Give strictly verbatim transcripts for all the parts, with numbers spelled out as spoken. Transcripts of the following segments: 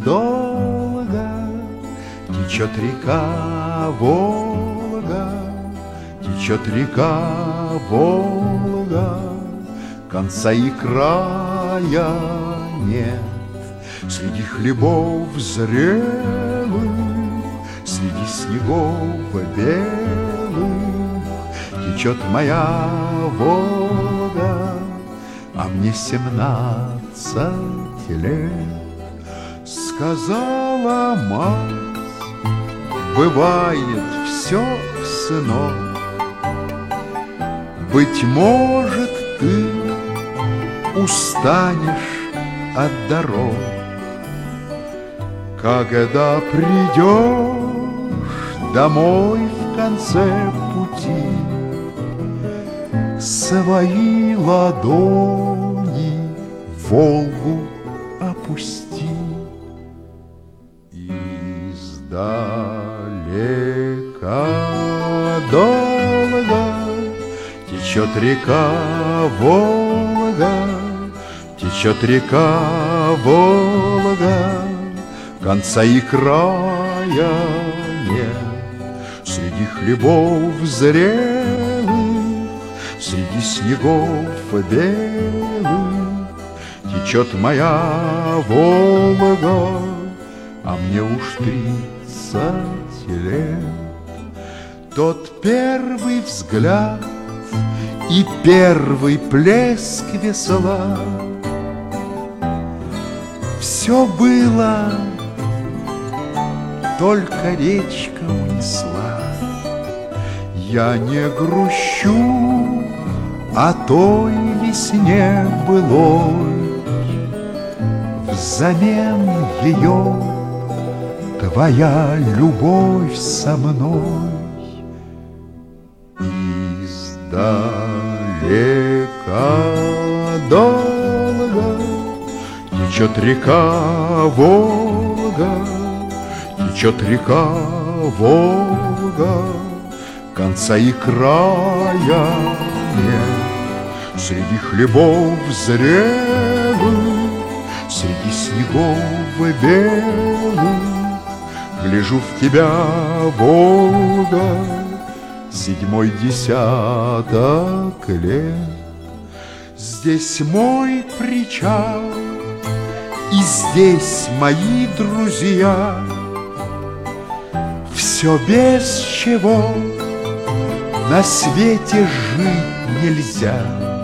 долго течет река Волга, течет река Волга, конца и края нет. Среди хлебов зрелых, среди снегов белых течет моя Волга, а мне семнадцать лет. Сказала мать: бывает все, сынок, быть может, ты устанешь от дорог, когда придешь домой в конце пути, свои ладони в Волгу опусти. Издалека долго течет река Волга, течет река Волга, конца и края нет. Среди хлебов зрелых, среди снегов белых течет моя Волга, а мне уж тридцать лет. Тот первый взгляд и первый плеск весла, все было, только речка унесла. Я не грущу о той весне былой, взамен ее твоя любовь со мной. Издалека долго течет река Волга, течет река Волга, конца и края нет. Среди хлебов зрелых, среди снегов белых гляжу в тебя, Волга, седьмой десяток лет. Здесь мой причал, и здесь мои друзья, все без чего на свете жить нельзя.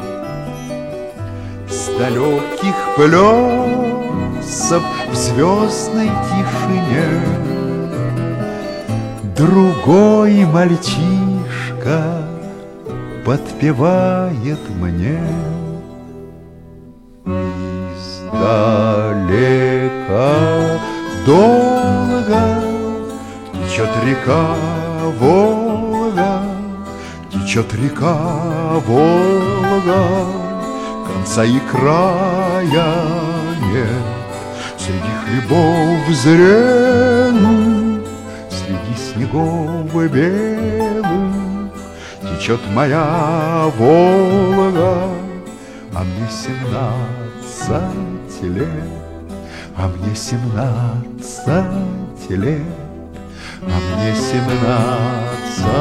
С далеких плесов в звездной тишине другой мальчишка подпевает мне. Издалека долго течет река Волга, течет река Волга, конца и края нет. Среди хлебов зрелых, среди снегов белых течет моя Волга, а мне семнадцать лет, а мне семнадцать лет, а мне семнадцать